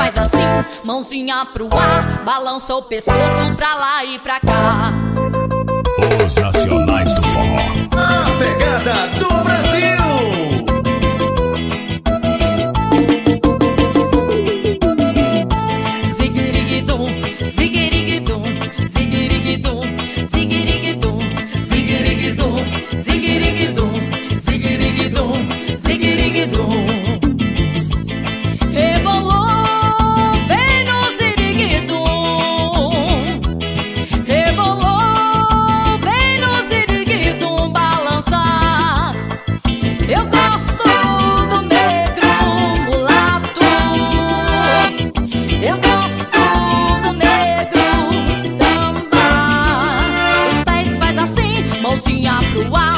faz assim, mãozinha pro ar, balança o pescoço pra lá e pra cá. Os nacionais do forró. A pegada do Brasil. Ziguiriguidum, ziguiriguidum, ziguiriguidum, ziguiriguidum, ziguiriguidum, ziguiriguidum, ziguiriguidum, ziguiriguidum. Rebolou, vem no ziriguidum. Rebolou, vem no ziriguidum balançar. Eu gosto do negro mulato. Eu gosto do negro samba. Os pés faz assim, mãozinha pro ar.